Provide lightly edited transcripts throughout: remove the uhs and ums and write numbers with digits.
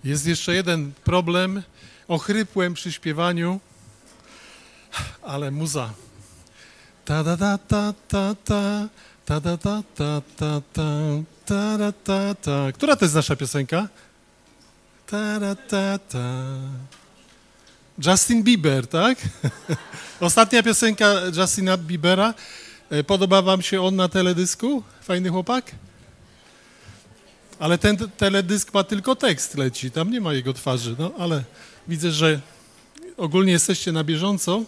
Jest jeszcze jeden problem. Ochrypłem przy śpiewaniu, ale muza. Ta da da ta ta ta ta da ta ta ta ta ta da ta ta. Która to jest nasza piosenka? Ta da ta ta. Justin Bieber, tak? Ostatnia piosenka Justina Biebera. Podoba wam się on na teledysku? Fajny chłopak? Ale ten teledysk ma tylko tekst leci, tam nie ma jego twarzy, no ale widzę, że ogólnie jesteście na bieżąco.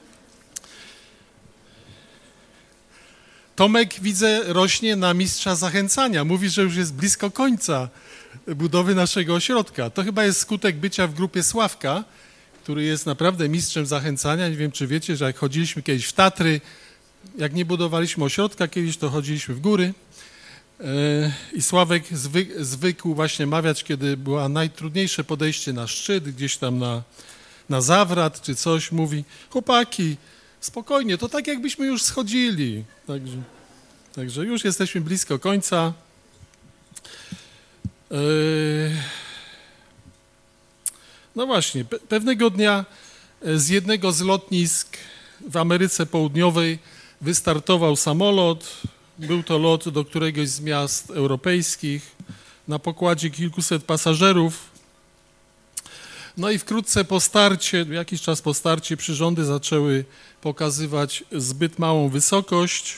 Tomek, widzę, rośnie na mistrza zachęcania. Mówi, że już jest blisko końca budowy naszego ośrodka. To chyba jest skutek bycia w grupie Sławka, który jest naprawdę mistrzem zachęcania. Nie wiem, czy wiecie, że jak chodziliśmy kiedyś w Tatry, jak nie budowaliśmy ośrodka kiedyś, to chodziliśmy w góry. I Sławek zwykł właśnie mawiać, kiedy było najtrudniejsze podejście na szczyt, gdzieś tam na zawrat czy coś, mówi: chłopaki, spokojnie, to tak jakbyśmy już schodzili. Także już jesteśmy blisko końca. No właśnie, pewnego dnia z jednego z lotnisk w Ameryce Południowej wystartował samolot. Był to lot do któregoś z miast europejskich, na pokładzie kilkuset pasażerów. No i wkrótce po starcie, jakiś czas po starcie, przyrządy zaczęły pokazywać zbyt małą wysokość.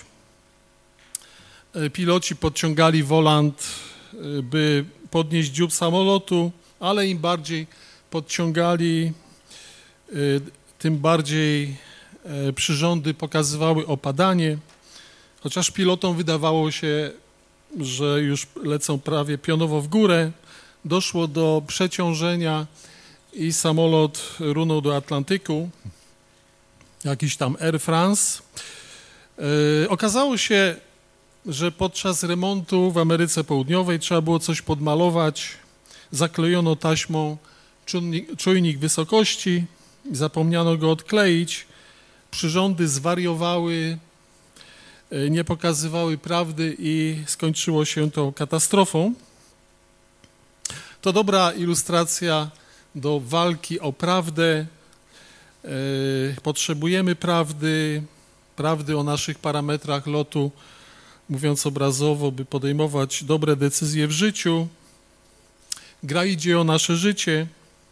Piloci podciągali wolant, by podnieść dziób samolotu, ale im bardziej podciągali, tym bardziej przyrządy pokazywały opadanie. Chociaż pilotom wydawało się, że już lecą prawie pionowo w górę, doszło do przeciążenia i samolot runął do Atlantyku, jakiś tam Air France. Okazało się, że podczas remontu w Ameryce Południowej trzeba było coś podmalować. Zaklejono taśmą czujnik wysokości, zapomniano go odkleić. Przyrządy zwariowały, nie pokazywały prawdy i skończyło się to katastrofą. To dobra ilustracja do walki o prawdę. Potrzebujemy prawdy o naszych parametrach lotu, mówiąc obrazowo, by podejmować dobre decyzje w życiu. Gra idzie o nasze życie.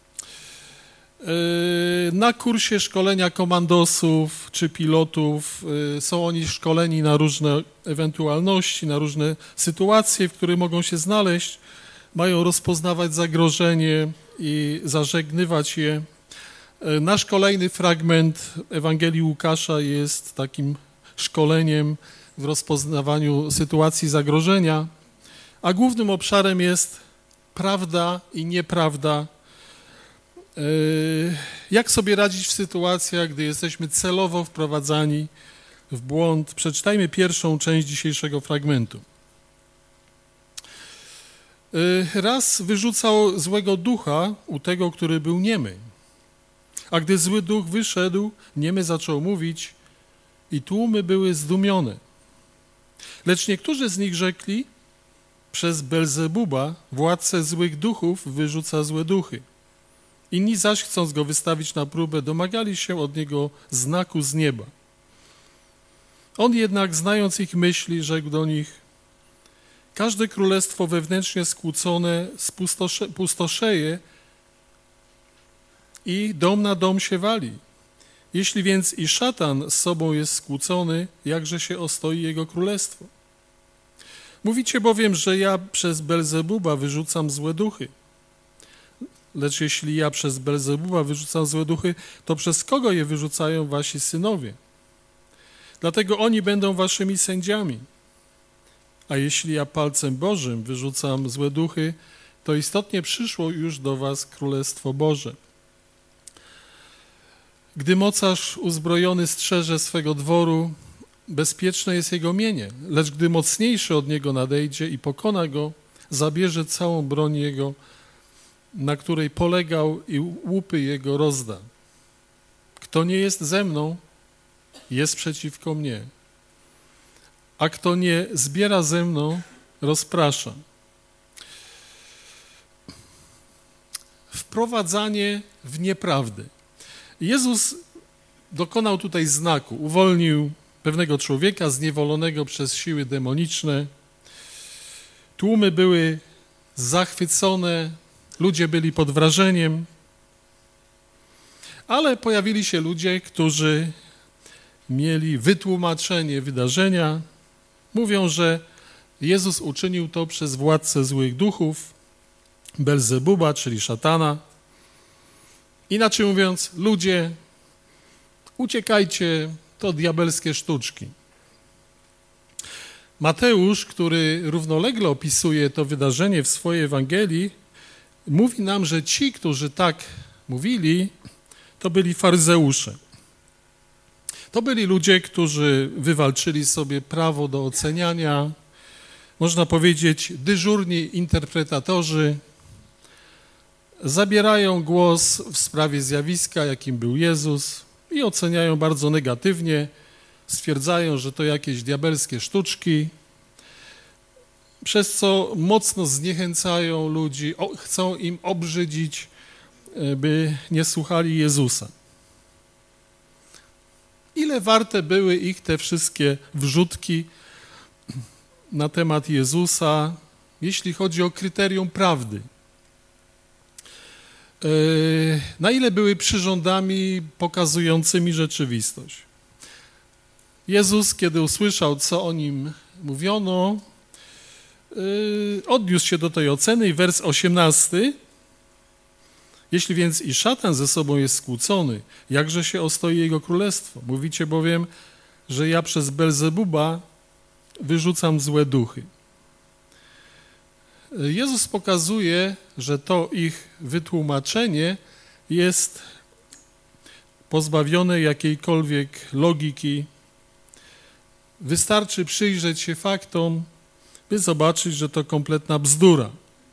Na kursie szkolenia komandosów czy pilotów są oni szkoleni na różne ewentualności, na różne sytuacje, w których mogą się znaleźć. Mają rozpoznawać zagrożenie i zażegnywać je. Nasz kolejny fragment Ewangelii Łukasza jest takim szkoleniem w rozpoznawaniu sytuacji zagrożenia, a głównym obszarem jest prawda i nieprawda. Jak sobie radzić w sytuacjach, gdy jesteśmy celowo wprowadzani w błąd? Przeczytajmy pierwszą część dzisiejszego fragmentu. Raz wyrzucał złego ducha u tego, który był niemy. A gdy zły duch wyszedł, niemy zaczął mówić i tłumy były zdumione. Lecz niektórzy z nich rzekli: przez Belzebuba, władcę złych duchów, wyrzuca złe duchy. Inni zaś, chcąc go wystawić na próbę, domagali się od niego znaku z nieba. On jednak, znając ich myśli, rzekł do nich: każde królestwo wewnętrznie skłócone pustoszeje i dom na dom się wali. Jeśli więc i szatan z sobą jest skłócony, jakże się ostoi jego królestwo? Mówicie bowiem, że ja przez Belzebuba wyrzucam złe duchy. Lecz jeśli ja przez Belzebuba wyrzucam złe duchy, to przez kogo je wyrzucają wasi synowie? Dlatego oni będą waszymi sędziami. A jeśli ja palcem Bożym wyrzucam złe duchy, to istotnie przyszło już do was Królestwo Boże. Gdy mocarz uzbrojony strzeże swego dworu, bezpieczne jest jego mienie, lecz gdy mocniejszy od niego nadejdzie i pokona go, zabierze całą broń jego, na której polegał, i łupy jego rozda. Kto nie jest ze mną, jest przeciwko mnie, a kto nie zbiera ze mną, rozprasza. wprowadzanie w nieprawdę. Jezus dokonał tutaj znaku, uwolnił pewnego człowieka zniewolonego przez siły demoniczne. Tłumy były zachwycone, ludzie byli pod wrażeniem, ale pojawili się ludzie, którzy mieli wytłumaczenie wydarzenia. Mówią, że Jezus uczynił to przez władcę złych duchów, Belzebuba, czyli szatana. Inaczej mówiąc, ludzie, uciekajcie, to diabelskie sztuczki. Mateusz, który równolegle opisuje to wydarzenie w swojej Ewangelii, mówi nam, że ci, którzy tak mówili, to byli faryzeusze. To byli ludzie, którzy wywalczyli sobie prawo do oceniania, można powiedzieć, dyżurni interpretatorzy, zabierają głos w sprawie zjawiska, jakim był Jezus i oceniają bardzo negatywnie, stwierdzają, że to jakieś diabelskie sztuczki, przez co mocno zniechęcają ludzi, chcą im obrzydzić, by nie słuchali Jezusa. Ile warte były ich te wszystkie wrzutki na temat Jezusa, jeśli chodzi o kryterium prawdy? Na ile były przyrządami pokazującymi rzeczywistość? Jezus, kiedy usłyszał, co o nim mówiono, odniósł się do tej oceny i wers 18. Jeśli więc i szatan ze sobą jest skłócony, jakże się ostoi jego królestwo? Mówicie bowiem, że ja przez Belzebuba wyrzucam złe duchy. Jezus pokazuje, że to ich wytłumaczenie jest pozbawione jakiejkolwiek logiki. Wystarczy przyjrzeć się faktom, by zobaczyć, że to kompletna bzdura.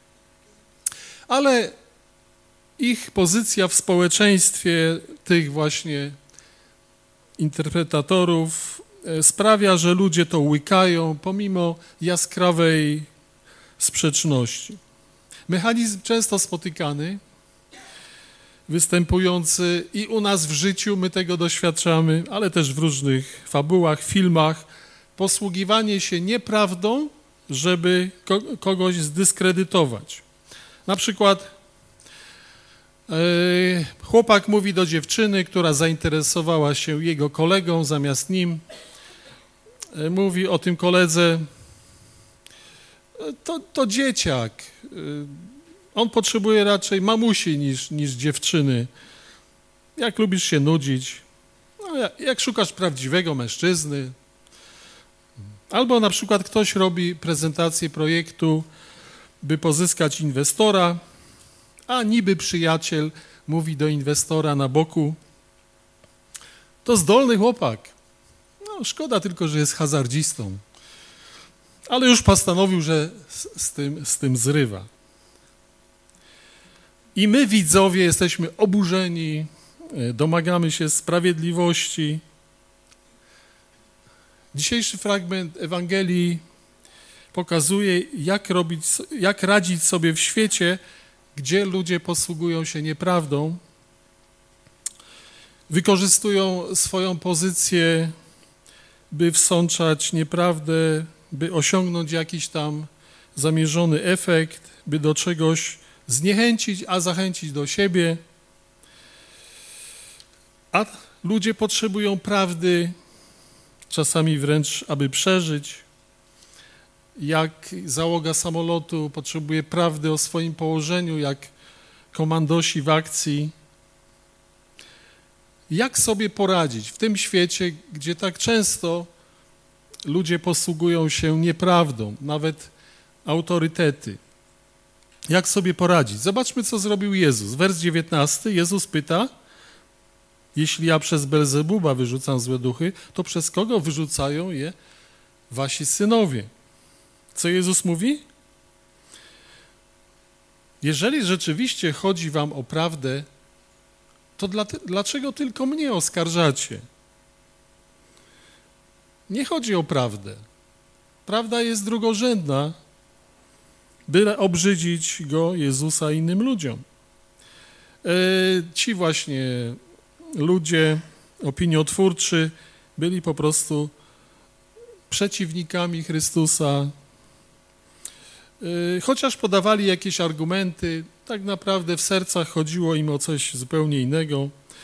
Ale ich pozycja w społeczeństwie tych właśnie interpretatorów sprawia, że ludzie to łykają pomimo jaskrawej sprzeczności. Mechanizm często spotykany, występujący i u nas w życiu, my tego doświadczamy, ale też w różnych fabułach, filmach, posługiwanie się nieprawdą, żeby kogoś zdyskredytować. Na przykład chłopak mówi do dziewczyny, która zainteresowała się jego kolegą zamiast nim, mówi o tym koledze, to dzieciak, on potrzebuje raczej mamusi niż dziewczyny. Jak lubisz się nudzić, no, jak szukasz prawdziwego mężczyzny. Albo na przykład ktoś robi prezentację projektu, by pozyskać inwestora, a niby przyjaciel mówi do inwestora na boku, to zdolny chłopak. No szkoda tylko, że jest hazardzistą. Ale już postanowił, że z tym zrywa. I my, widzowie, jesteśmy oburzeni, domagamy się sprawiedliwości. Dzisiejszy fragment Ewangelii pokazuje, jak radzić sobie w świecie, gdzie ludzie posługują się nieprawdą, wykorzystują swoją pozycję, by wsączać nieprawdę, by osiągnąć jakiś tam zamierzony efekt, by do czegoś zniechęcić, a zachęcić do siebie. A ludzie potrzebują prawdy, czasami wręcz, aby przeżyć. Jak załoga samolotu potrzebuje prawdy o swoim położeniu, jak komandosi w akcji. Jak sobie poradzić w tym świecie, gdzie tak często ludzie posługują się nieprawdą, nawet autorytety? Jak sobie poradzić? Zobaczmy, co zrobił Jezus. Wers 19, Jezus pyta, jeśli ja przez Belzebuba wyrzucam złe duchy, to przez kogo wyrzucają je wasi synowie? Co Jezus mówi? Jeżeli rzeczywiście chodzi wam o prawdę, to dlaczego tylko mnie oskarżacie? Nie chodzi o prawdę. Prawda jest drugorzędna, byle obrzydzić go, Jezusa, innym ludziom. Ci właśnie ludzie opiniotwórczy byli po prostu przeciwnikami Chrystusa. Chociaż podawali jakieś argumenty, tak naprawdę w sercach chodziło im o coś zupełnie innego.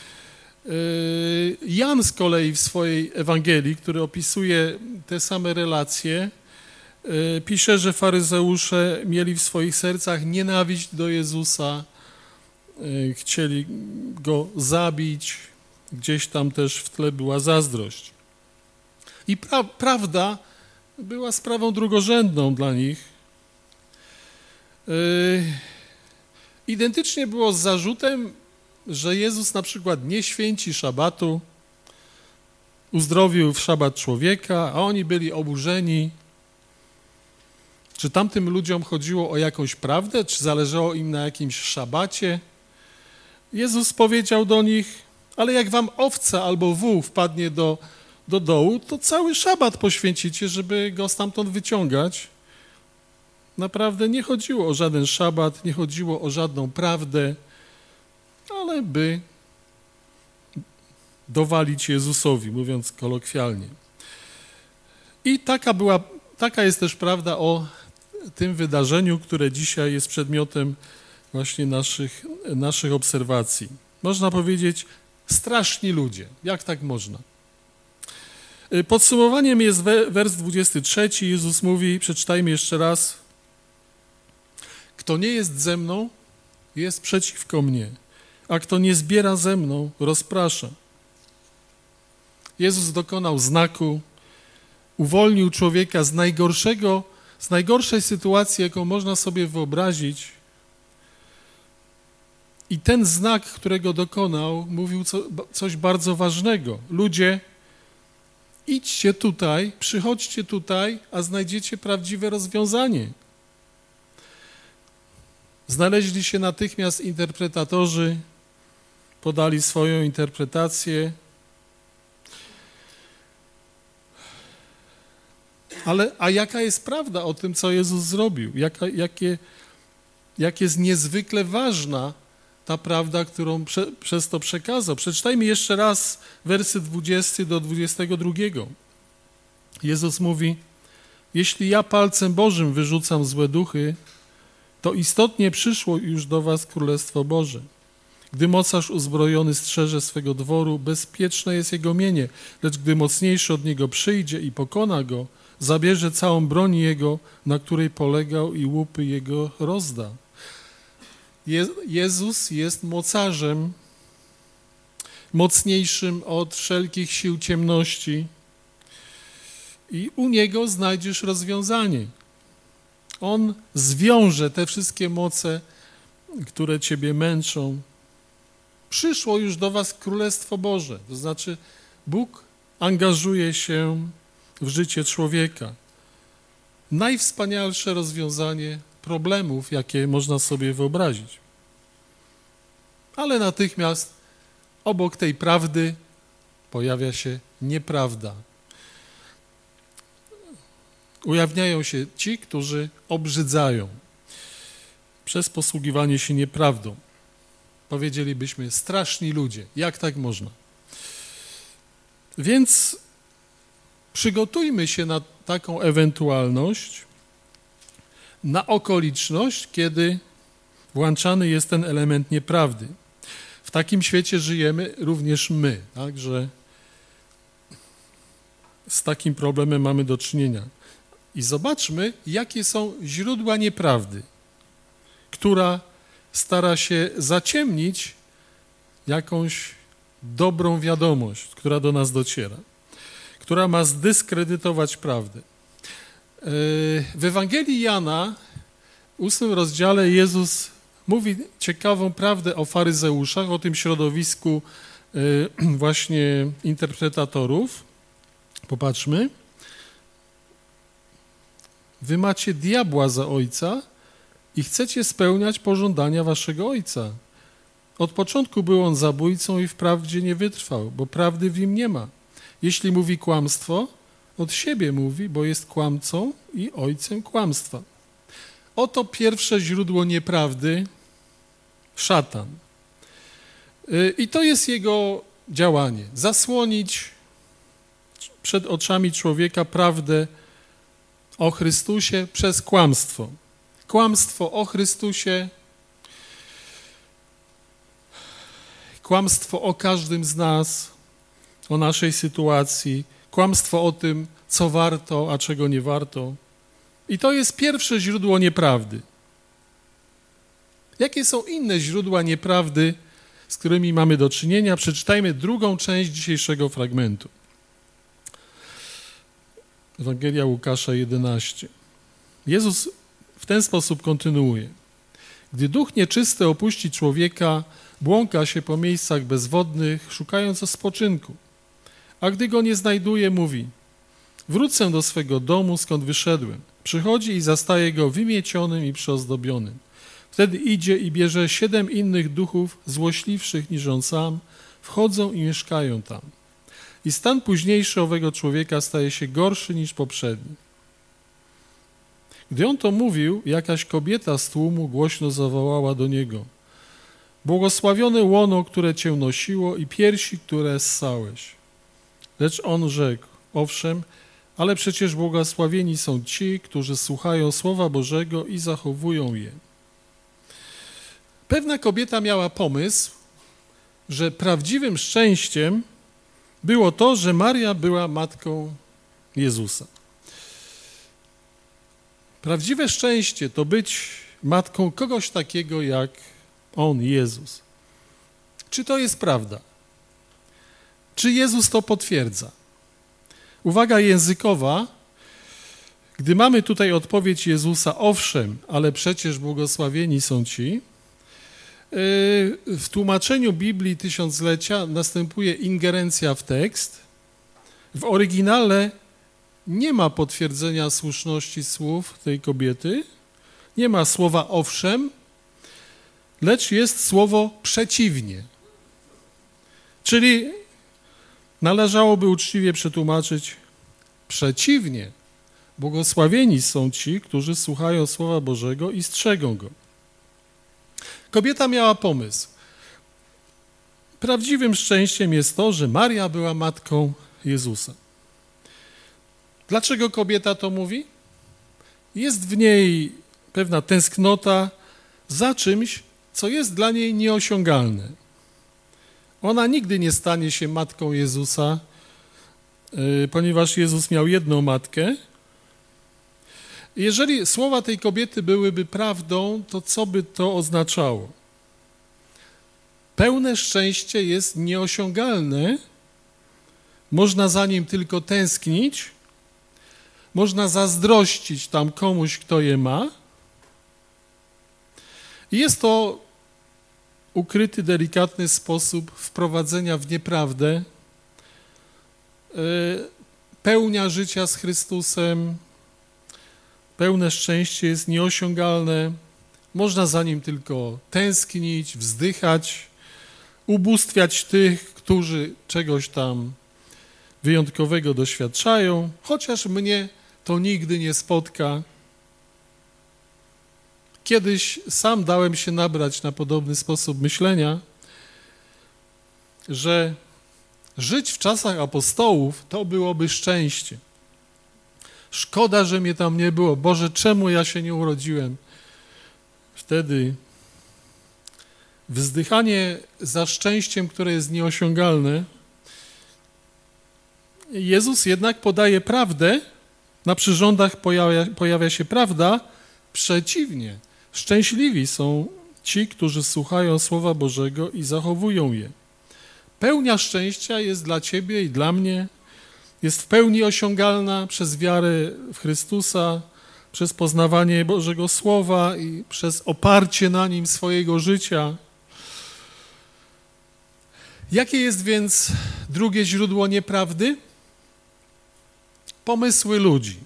Jan z kolei w swojej Ewangelii, który opisuje te same relacje, pisze, że faryzeusze mieli w swoich sercach nienawiść do Jezusa, chcieli go zabić, gdzieś tam też w tle była zazdrość. I prawda była sprawą drugorzędną dla nich. Identycznie było z zarzutem, że Jezus na przykład nie święci szabatu, uzdrowił w szabat człowieka, a oni byli oburzeni. Czy tamtym ludziom chodziło o jakąś prawdę, czy zależało im na jakimś szabacie? Jezus powiedział do nich, ale jak wam owca albo wół wpadnie do dołu, to cały szabat poświęcicie, żeby go stamtąd wyciągać. Naprawdę nie chodziło o żaden szabat, nie chodziło o żadną prawdę, ale by dowalić Jezusowi, mówiąc kolokwialnie. I taka jest też prawda o tym wydarzeniu, które dzisiaj jest przedmiotem właśnie naszych obserwacji. Można powiedzieć, straszni ludzie. Jak tak można? Podsumowaniem jest wers 23. Jezus mówi, przeczytajmy jeszcze raz. Kto nie jest ze mną, jest przeciwko mnie, a kto nie zbiera ze mną, rozprasza. Jezus dokonał znaku, uwolnił człowieka z najgorszej sytuacji, jaką można sobie wyobrazić. I ten znak, którego dokonał, mówił coś bardzo ważnego. Ludzie, idźcie tutaj, przychodźcie tutaj, a znajdziecie prawdziwe rozwiązanie. Znaleźli się natychmiast interpretatorzy, podali swoją interpretację. A jaka jest prawda o tym, co Jezus zrobił? Jak jest niezwykle ważna ta prawda, którą przez to przekazał. Przeczytajmy jeszcze raz wersy 20 do 22. Jezus mówi, jeśli ja palcem Bożym wyrzucam złe duchy, to istotnie przyszło już do was Królestwo Boże. Gdy mocarz uzbrojony strzeże swego dworu, bezpieczne jest jego mienie, lecz gdy mocniejszy od niego przyjdzie i pokona go, zabierze całą broń jego, na której polegał i łupy jego rozda. Jezus jest mocarzem, mocniejszym od wszelkich sił ciemności i u Niego znajdziesz rozwiązanie. On zwiąże te wszystkie moce, które ciebie męczą. Przyszło już do was Królestwo Boże, to znaczy Bóg angażuje się w życie człowieka. Najwspanialsze rozwiązanie problemów, jakie można sobie wyobrazić. Ale natychmiast obok tej prawdy pojawia się nieprawda. Ujawniają się ci, którzy obrzydzają przez posługiwanie się nieprawdą. Powiedzielibyśmy, straszni ludzie. Jak tak można? Więc przygotujmy się na taką ewentualność, na okoliczność, kiedy włączany jest ten element nieprawdy. W takim świecie żyjemy również my, także z takim problemem mamy do czynienia. I zobaczmy, jakie są źródła nieprawdy, która stara się zaciemnić jakąś dobrą wiadomość, która do nas dociera, która ma zdyskredytować prawdę. W Ewangelii Jana, w 8 rozdziale, Jezus mówi ciekawą prawdę o faryzeuszach, o tym środowisku właśnie interpretatorów. Popatrzmy. Wy macie diabła za ojca i chcecie spełniać pożądania waszego ojca. Od początku był on zabójcą i wprawdzie nie wytrwał, bo prawdy w nim nie ma. Jeśli mówi kłamstwo, od siebie mówi, bo jest kłamcą i ojcem kłamstwa. Oto pierwsze źródło nieprawdy, szatan. I to jest jego działanie. Zasłonić przed oczami człowieka prawdę o Chrystusie przez kłamstwo. Kłamstwo o Chrystusie, kłamstwo o każdym z nas, o naszej sytuacji, kłamstwo o tym, co warto, a czego nie warto. I to jest pierwsze źródło nieprawdy. Jakie są inne źródła nieprawdy, z którymi mamy do czynienia? Przeczytajmy drugą część dzisiejszego fragmentu. Ewangelia Łukasza 11. Jezus w ten sposób kontynuuje. Gdy duch nieczysty opuści człowieka, błąka się po miejscach bezwodnych, szukając spoczynku. A gdy go nie znajduje, mówi: wrócę do swego domu, skąd wyszedłem. Przychodzi i zastaje go wymiecionym i przyozdobionym. Wtedy idzie i bierze 7 innych duchów, złośliwszych niż on sam, wchodzą i mieszkają tam. I stan późniejszy owego człowieka staje się gorszy niż poprzedni. Gdy on to mówił, jakaś kobieta z tłumu głośno zawołała do niego: błogosławione łono, które cię nosiło i piersi, które ssałeś. Lecz on rzekł: owszem, ale przecież błogosławieni są ci, którzy słuchają Słowa Bożego i zachowują je. Pewna kobieta miała pomysł, że prawdziwym szczęściem było to, że Maria była matką Jezusa. Prawdziwe szczęście to być matką kogoś takiego jak On, Jezus. Czy to jest prawda? Czy Jezus to potwierdza? Uwaga językowa. Gdy mamy tutaj odpowiedź Jezusa, owszem, ale przecież błogosławieni są ci, w tłumaczeniu Biblii Tysiąclecia następuje ingerencja w tekst. W oryginale nie ma potwierdzenia słuszności słów tej kobiety, nie ma słowa owszem, lecz jest słowo przeciwnie. Czyli należałoby uczciwie przetłumaczyć przeciwnie. Błogosławieni są ci, którzy słuchają Słowa Bożego i strzegą go. Kobieta miała pomysł. Prawdziwym szczęściem jest to, że Maria była matką Jezusa. Dlaczego kobieta to mówi? Jest w niej pewna tęsknota za czymś, co jest dla niej nieosiągalne. Ona nigdy nie stanie się matką Jezusa, ponieważ Jezus miał jedną matkę. Jeżeli słowa tej kobiety byłyby prawdą, to co by to oznaczało? Pełne szczęście jest nieosiągalne, można za nim tylko tęsknić, można zazdrościć tam komuś, kto je ma. I jest to ukryty, delikatny sposób wprowadzenia w nieprawdę, pełnia życia z Chrystusem. Pełne szczęście jest nieosiągalne, można za nim tylko tęsknić, wzdychać, ubóstwiać tych, którzy czegoś tam wyjątkowego doświadczają, chociaż mnie to nigdy nie spotka. Kiedyś sam dałem się nabrać na podobny sposób myślenia, że żyć w czasach apostołów to byłoby szczęście. Szkoda, że mnie tam nie było. Boże, czemu ja się nie urodziłem? Wtedy wzdychanie za szczęściem, które jest nieosiągalne. Jezus jednak podaje prawdę, na przyrządach pojawia się prawda, przeciwnie. Szczęśliwi są ci, którzy słuchają Słowa Bożego i zachowują je. Pełnia szczęścia jest dla ciebie i dla mnie, jest w pełni osiągalna przez wiarę w Chrystusa, przez poznawanie Bożego Słowa i przez oparcie na nim swojego życia. Jakie jest więc drugie źródło nieprawdy? Pomysły ludzi.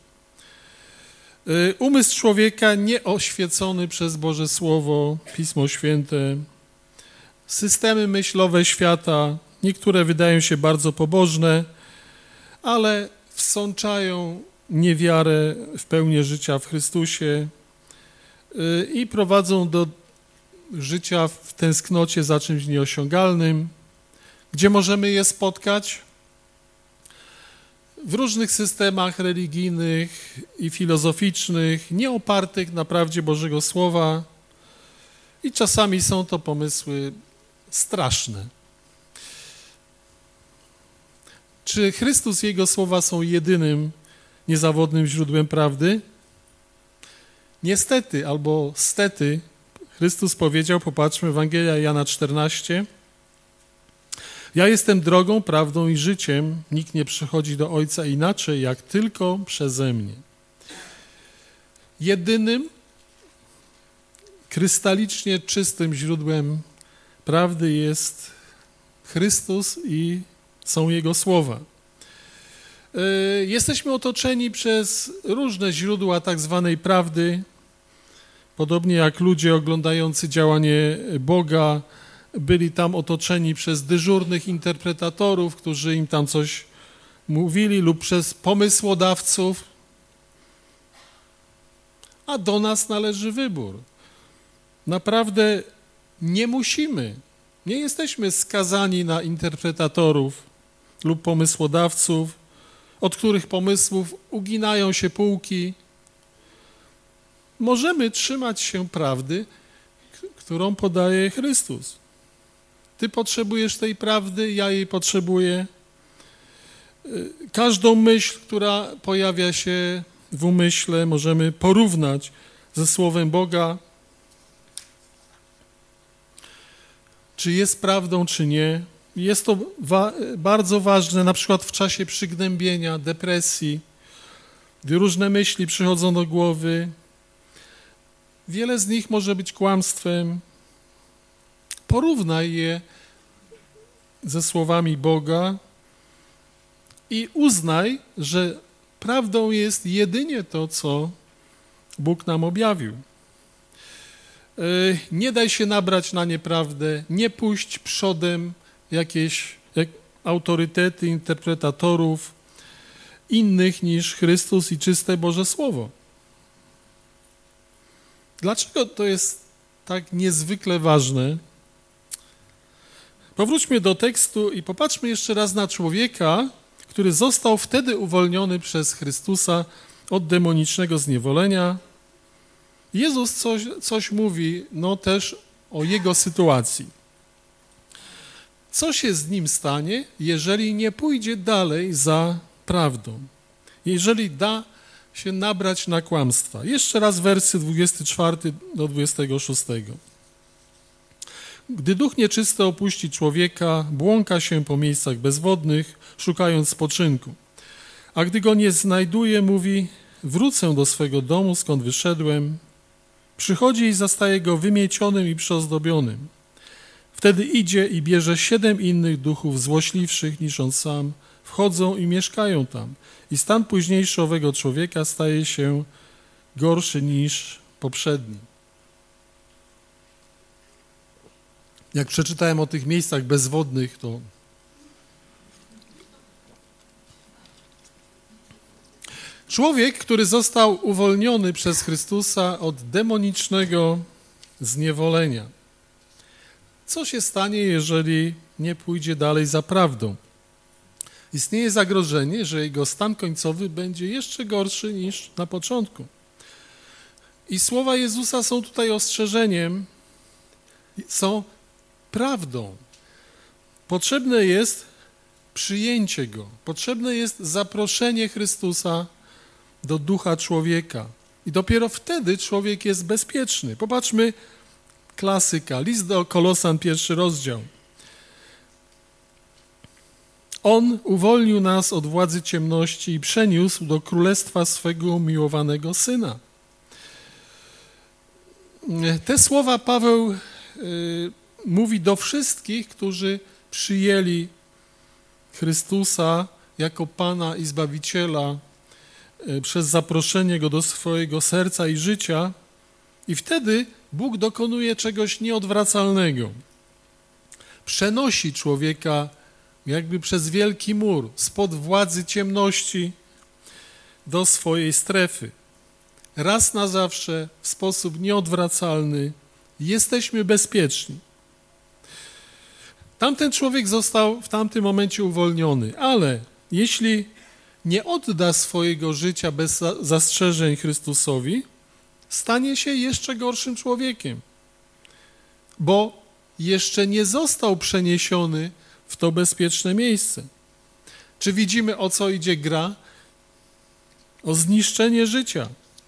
Umysł człowieka nieoświecony przez Boże Słowo, Pismo Święte, systemy myślowe świata, niektóre wydają się bardzo pobożne, ale wsączają niewiarę w pełnię życia w Chrystusie i prowadzą do życia w tęsknocie za czymś nieosiągalnym. Gdzie możemy je spotkać? W różnych systemach religijnych i filozoficznych, nie opartych na prawdzie Bożego Słowa. I czasami są to pomysły straszne. Czy Chrystus i Jego słowa są jedynym, niezawodnym źródłem prawdy? Niestety albo stety, Chrystus powiedział, popatrzmy, Ewangelia Jana 14, ja jestem drogą, prawdą i życiem, nikt nie przychodzi do Ojca inaczej, jak tylko przeze mnie. Jedynym, krystalicznie czystym źródłem prawdy jest Chrystus i są Jego słowa. Jesteśmy otoczeni przez różne źródła tak zwanej prawdy, podobnie jak ludzie oglądający działanie Boga byli tam otoczeni przez dyżurnych interpretatorów, którzy im tam coś mówili, lub przez pomysłodawców, a do nas należy wybór. Naprawdę nie jesteśmy skazani na interpretatorów lub pomysłodawców, od których pomysłów uginają się półki. Możemy trzymać się prawdy, którą podaje Chrystus. Ty potrzebujesz tej prawdy, ja jej potrzebuję. Każdą myśl, która pojawia się w umyśle, możemy porównać ze Słowem Boga. Czy jest prawdą, czy nie. Jest to bardzo ważne, na przykład w czasie przygnębienia, depresji, gdy różne myśli przychodzą do głowy. Wiele z nich może być kłamstwem. Porównaj je ze słowami Boga i uznaj, że prawdą jest jedynie to, co Bóg nam objawił. Nie daj się nabrać na nieprawdę, nie puść przodem jakieś autorytety, interpretatorów innych niż Chrystus i czyste Boże Słowo. Dlaczego to jest tak niezwykle ważne? Powróćmy do tekstu i popatrzmy jeszcze raz na człowieka, który został wtedy uwolniony przez Chrystusa od demonicznego zniewolenia. Jezus coś mówi, też o jego sytuacji. Co się z nim stanie, jeżeli nie pójdzie dalej za prawdą? Jeżeli da się nabrać na kłamstwa. Jeszcze raz wersy 24 do 26. Gdy duch nieczysty opuści człowieka, błąka się po miejscach bezwodnych, szukając spoczynku. A gdy go nie znajduje, mówi, wrócę do swego domu, skąd wyszedłem. Przychodzi i zastaje go wymiecionym i przyozdobionym. Wtedy idzie i bierze 7 innych duchów złośliwszych niż on sam, wchodzą i mieszkają tam. I stan późniejszy owego człowieka staje się gorszy niż poprzedni. Jak przeczytałem o tych miejscach bezwodnych, to człowiek, który został uwolniony przez Chrystusa od demonicznego zniewolenia. Co się stanie, jeżeli nie pójdzie dalej za prawdą? Istnieje zagrożenie, że jego stan końcowy będzie jeszcze gorszy niż na początku. I słowa Jezusa są tutaj ostrzeżeniem, są prawdą. Potrzebne jest przyjęcie Go. Potrzebne jest zaproszenie Chrystusa do ducha człowieka. I dopiero wtedy człowiek jest bezpieczny. Popatrzmy, klasyka, list do Kolosan, 1 rozdział. On uwolnił nas od władzy ciemności i przeniósł do królestwa swego umiłowanego Syna. Te słowa Paweł mówi do wszystkich, którzy przyjęli Chrystusa jako Pana i Zbawiciela przez zaproszenie Go do swojego serca i życia i wtedy Bóg dokonuje czegoś nieodwracalnego. Przenosi człowieka jakby przez wielki mur, spod władzy ciemności do swojej strefy. Raz na zawsze, w sposób nieodwracalny, Jesteśmy bezpieczni. Tamten człowiek został w tamtym momencie uwolniony, ale jeśli nie odda swojego życia bez zastrzeżeń Chrystusowi, stanie się jeszcze gorszym człowiekiem, bo jeszcze nie został przeniesiony w to bezpieczne miejsce. Czy widzimy, o co idzie gra? O zniszczenie życia.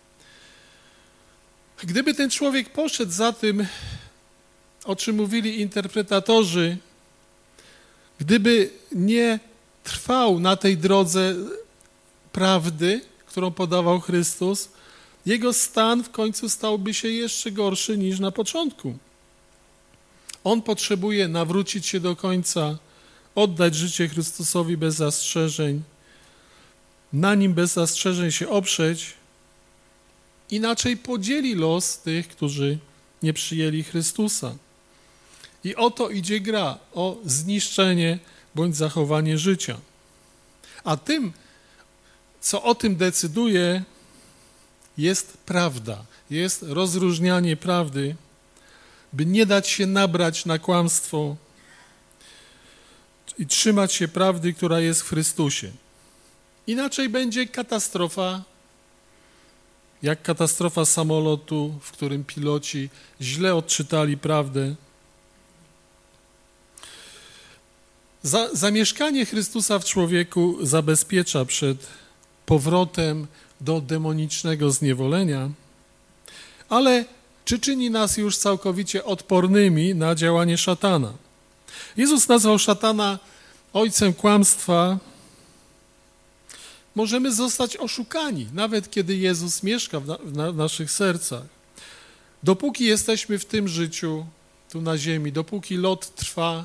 Gdyby ten człowiek poszedł za tym, o czym mówili interpretatorzy, gdyby nie trwał na tej drodze prawdy, którą podawał Chrystus, jego stan w końcu stałby się jeszcze gorszy niż na początku. On potrzebuje nawrócić się do końca, oddać życie Chrystusowi bez zastrzeżeń, na nim bez zastrzeżeń się oprzeć, inaczej podzieli los tych, którzy nie przyjęli Chrystusa. I o to idzie gra, o zniszczenie bądź zachowanie życia. A tym, co o tym decyduje, jest prawda, jest rozróżnianie prawdy, by nie dać się nabrać na kłamstwo i trzymać się prawdy, która jest w Chrystusie. Inaczej będzie katastrofa, jak katastrofa samolotu, w którym piloci źle odczytali prawdę. Zamieszkanie Chrystusa w człowieku zabezpiecza przed powrotem do demonicznego zniewolenia, ale czy czyni nas już całkowicie odpornymi na działanie szatana? Jezus nazwał szatana ojcem kłamstwa. Możemy zostać oszukani, nawet kiedy Jezus mieszka w naszych sercach. Dopóki jesteśmy w tym życiu, tu na ziemi, dopóki lot trwa,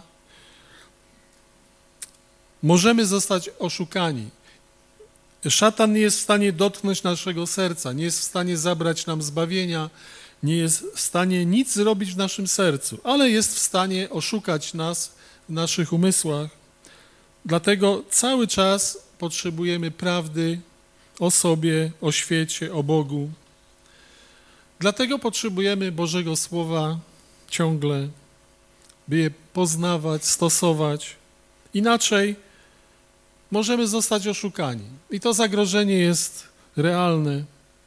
możemy zostać oszukani. Szatan nie jest w stanie dotknąć naszego serca, nie jest w stanie zabrać nam zbawienia, nie jest w stanie nic zrobić w naszym sercu, ale jest w stanie oszukać nas w naszych umysłach. Dlatego cały czas potrzebujemy prawdy o sobie, o świecie, o Bogu. Dlatego potrzebujemy Bożego Słowa ciągle, by je poznawać, stosować. Inaczej możemy zostać oszukani. I to zagrożenie jest realne.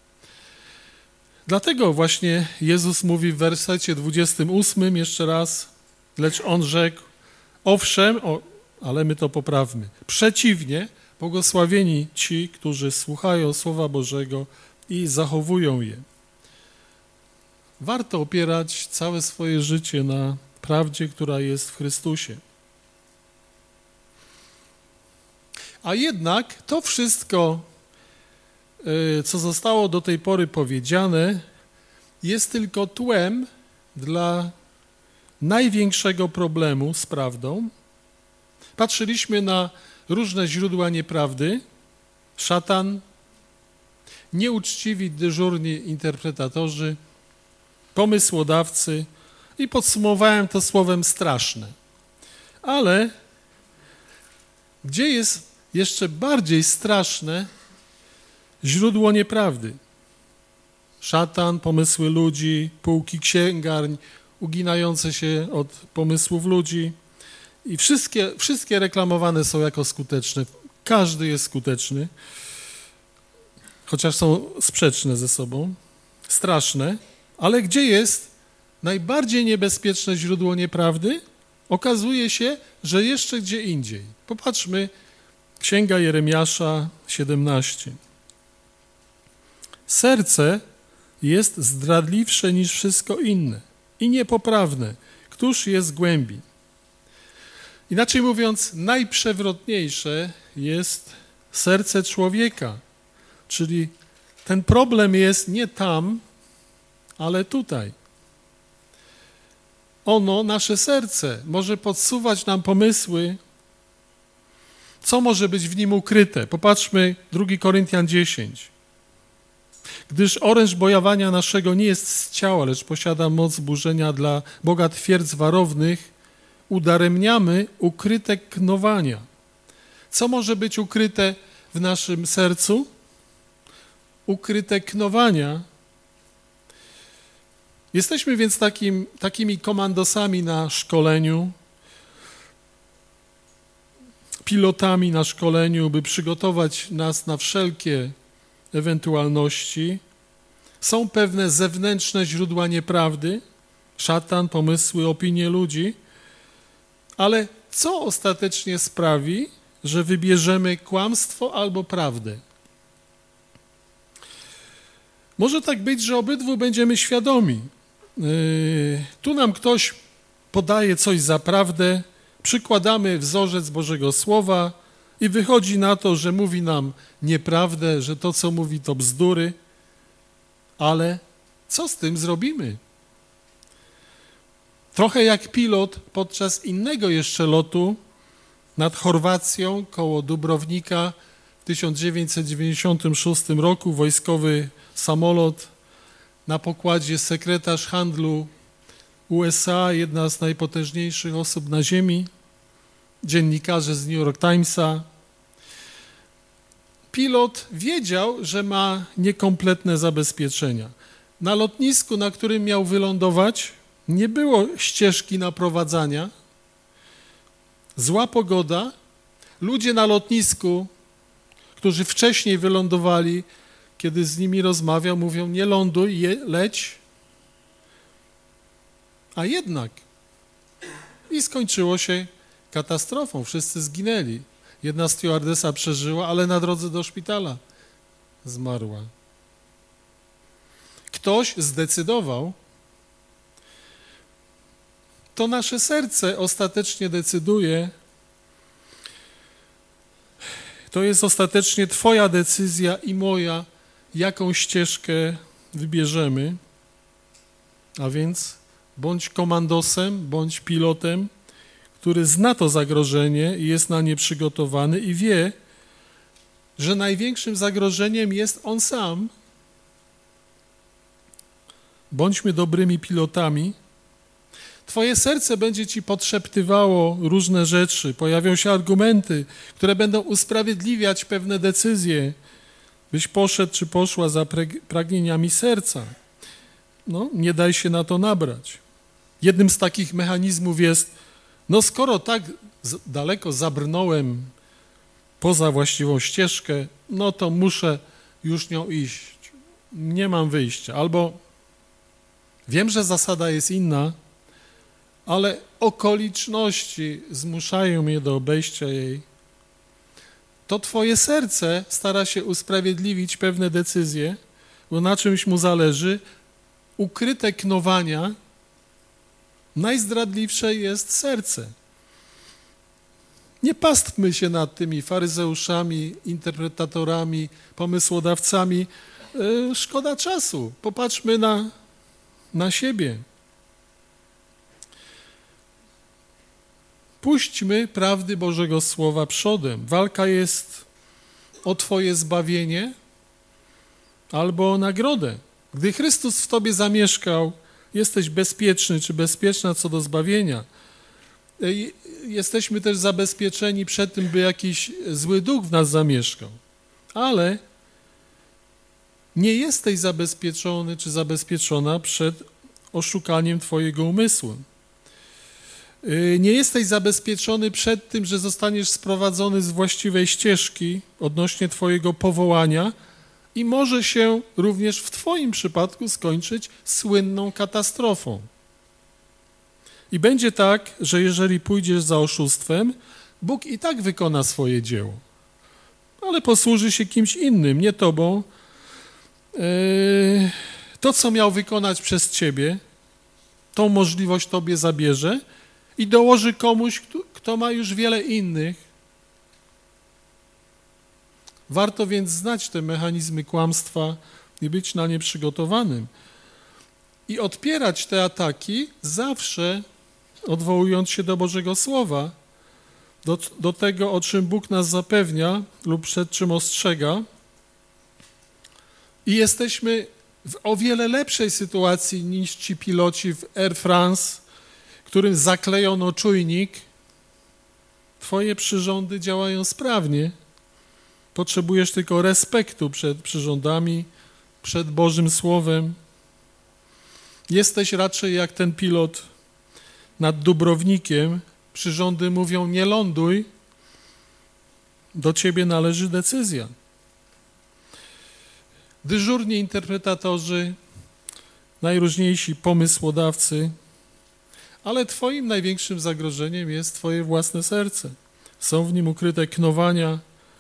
Dlatego właśnie Jezus mówi w wersecie 28 jeszcze raz, lecz On rzekł, owszem, ale my to poprawmy. Przeciwnie, błogosławieni ci, którzy słuchają Słowa Bożego i zachowują je. Warto opierać całe swoje życie na prawdzie, która jest w Chrystusie. A jednak to wszystko, co zostało do tej pory powiedziane, jest tylko tłem dla największego problemu z prawdą. Patrzyliśmy na różne źródła nieprawdy, szatan, nieuczciwi, dyżurni interpretatorzy, pomysłodawcy i podsumowałem to słowem straszne. Ale gdzie jest jeszcze bardziej straszne źródło nieprawdy? Szatan, pomysły ludzi, półki księgarń, uginające się od pomysłów ludzi i wszystkie reklamowane są jako skuteczne. Każdy jest skuteczny, chociaż są sprzeczne ze sobą, straszne, ale gdzie jest najbardziej niebezpieczne źródło nieprawdy? Okazuje się, że jeszcze gdzie indziej. Popatrzmy, Księga Jeremiasza 17. Serce jest zdradliwsze niż wszystko inne i niepoprawne. Któż je zgłębi? Inaczej mówiąc, najprzewrotniejsze jest serce człowieka, czyli ten problem jest nie tam, ale tutaj. Ono, nasze serce, może podsuwać nam pomysły, co może być w nim ukryte. Popatrzmy, 2 Koryntian 10. Gdyż oręż bojowania naszego nie jest z ciała, lecz posiada moc burzenia dla Boga twierdz warownych, udaremniamy ukryte knowania. Co może być ukryte w naszym sercu? Ukryte knowania. Jesteśmy więc takimi komandosami na szkoleniu, pilotami na szkoleniu, by przygotować nas na wszelkie ewentualności. Są pewne zewnętrzne źródła nieprawdy, szatan, pomysły, opinie ludzi, ale co ostatecznie sprawi, że wybierzemy kłamstwo albo prawdę? Może tak być, że obydwu będziemy świadomi. Tu nam ktoś podaje coś za prawdę, przykładamy wzorzec Bożego Słowa i wychodzi na to, że mówi nam nieprawdę, że to, co mówi, to bzdury, ale co z tym zrobimy? Trochę jak pilot podczas innego jeszcze lotu nad Chorwacją koło Dubrownika w 1996 roku, wojskowy samolot, na pokładzie sekretarz handlu USA, jedna z najpotężniejszych osób na ziemi, dziennikarze z New York Timesa. Pilot wiedział, że ma niekompletne zabezpieczenia. Na lotnisku, na którym miał wylądować, nie było ścieżki naprowadzania, zła pogoda, ludzie na lotnisku, którzy wcześniej wylądowali, kiedy z nimi rozmawiał, mówią: nie ląduj, leć. A jednak. I skończyło się katastrofą, wszyscy zginęli. Jedna stewardesa przeżyła, ale na drodze do szpitala zmarła. Ktoś zdecydował. To nasze serce ostatecznie decyduje. To jest ostatecznie Twoja decyzja i moja, jaką ścieżkę wybierzemy. A więc bądź komandosem, bądź pilotem, który zna to zagrożenie i jest na nie przygotowany i wie, że największym zagrożeniem jest on sam. Bądźmy dobrymi pilotami. Twoje serce będzie ci podszeptywało różne rzeczy, pojawią się argumenty, które będą usprawiedliwiać pewne decyzje, byś poszedł czy poszła za pragnieniami serca. No, nie daj się na to nabrać. Jednym z takich mechanizmów jest, skoro tak daleko zabrnąłem poza właściwą ścieżkę, to muszę już nią iść. Nie mam wyjścia. Albo wiem, że zasada jest inna, ale okoliczności zmuszają mnie do obejścia jej. To twoje serce stara się usprawiedliwić pewne decyzje, bo na czymś mu zależy. Ukryte knowania, najzdradliwsze jest serce. Nie pastwmy się nad tymi faryzeuszami, interpretatorami, pomysłodawcami. Szkoda czasu. Popatrzmy na siebie. Puśćmy prawdy Bożego Słowa przodem. Walka jest o Twoje zbawienie albo o nagrodę. Gdy Chrystus w Tobie zamieszkał, jesteś bezpieczny czy bezpieczna co do zbawienia. Jesteśmy też zabezpieczeni przed tym, by jakiś zły duch w nas zamieszkał. Ale nie jesteś zabezpieczony czy zabezpieczona przed oszukaniem Twojego umysłu. Nie jesteś zabezpieczony przed tym, że zostaniesz sprowadzony z właściwej ścieżki odnośnie Twojego powołania i może się również w Twoim przypadku skończyć słynną katastrofą. I będzie tak, że jeżeli pójdziesz za oszustwem, Bóg i tak wykona swoje dzieło, ale posłuży się kimś innym, nie Tobą. To, co miał wykonać przez Ciebie, tą możliwość Tobie zabierze i dołoży komuś, kto ma już wiele innych. Warto więc znać te mechanizmy kłamstwa i być na nie przygotowanym. I odpierać te ataki zawsze odwołując się do Bożego Słowa, do tego, o czym Bóg nas zapewnia lub przed czym ostrzega. I jesteśmy w o wiele lepszej sytuacji niż ci piloci w Air France, którym zaklejono czujnik. Twoje przyrządy działają sprawnie. Potrzebujesz tylko respektu przed przyrządami, przed Bożym Słowem. Jesteś raczej jak ten pilot nad Dubrownikiem. Przyrządy mówią: nie ląduj, do ciebie należy decyzja. Dyżurni interpretatorzy, najróżniejsi pomysłodawcy, ale twoim największym zagrożeniem jest twoje własne serce. Są w nim ukryte knowania,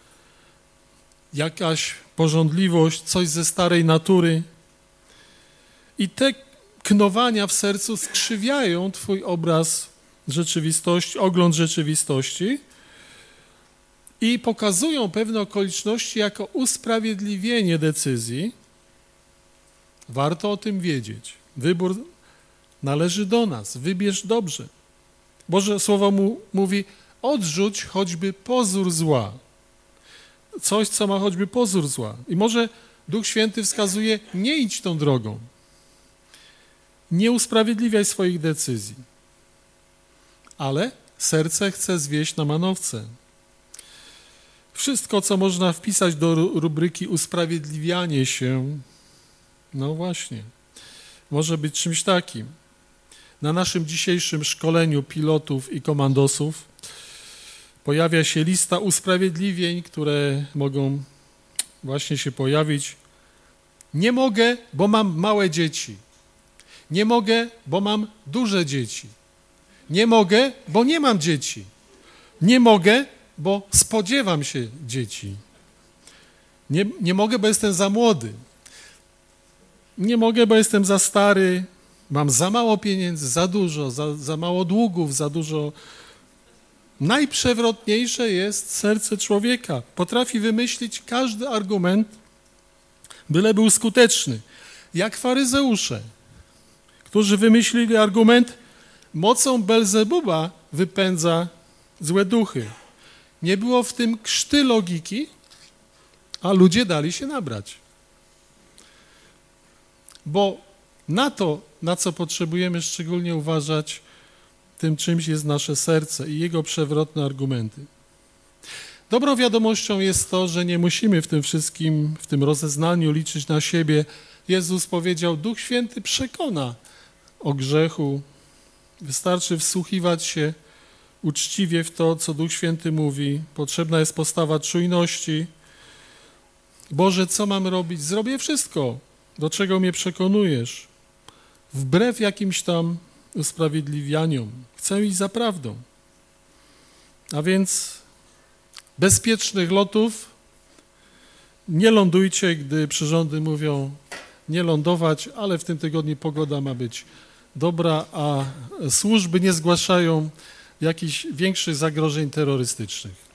jakaś pożądliwość, coś ze starej natury. I te knowania w sercu skrzywiają twój obraz rzeczywistości, ogląd rzeczywistości i pokazują pewne okoliczności jako usprawiedliwienie decyzji. Warto o tym wiedzieć. Wybór należy do nas. Wybierz dobrze. Boże Słowo mówi: odrzuć choćby pozór zła. Coś, co ma choćby pozór zła. I może Duch Święty wskazuje: nie idź tą drogą. Nie usprawiedliwiaj swoich decyzji. Ale serce chce zwieść na manowce. Wszystko, co można wpisać do rubryki usprawiedliwianie się, no właśnie, może być czymś takim. Na naszym dzisiejszym szkoleniu pilotów i komandosów pojawia się lista usprawiedliwień, które mogą właśnie się pojawić. Nie mogę, bo mam małe dzieci. Nie mogę, bo mam duże dzieci. Nie mogę, bo nie mam dzieci. Nie mogę, bo spodziewam się dzieci. Nie mogę, bo jestem za młody. Nie mogę, bo jestem za stary. Mam za mało pieniędzy, za dużo, za mało długów, za dużo. Najprzewrotniejsze jest serce człowieka. Potrafi wymyślić każdy argument, byle był skuteczny. Jak faryzeusze, którzy wymyślili argument: mocą Belzebuba wypędza złe duchy. Nie było w tym krzty logiki, a ludzie dali się nabrać. Bo na to, na co potrzebujemy szczególnie uważać, tym czymś jest nasze serce i jego przewrotne argumenty. Dobrą wiadomością jest to, że nie musimy w tym wszystkim, w tym rozeznaniu liczyć na siebie. Jezus powiedział: Duch Święty przekona o grzechu. Wystarczy wsłuchiwać się uczciwie w to, co Duch Święty mówi. Potrzebna jest postawa czujności. Boże, co mam robić? Zrobię wszystko, do czego mnie przekonujesz. Wbrew jakimś tam usprawiedliwianiom. Chcę iść za prawdą. A więc bezpiecznych lotów nie lądujcie, gdy przyrządy mówią nie lądować, ale w tym tygodniu pogoda ma być dobra, a służby nie zgłaszają jakichś większych zagrożeń terrorystycznych.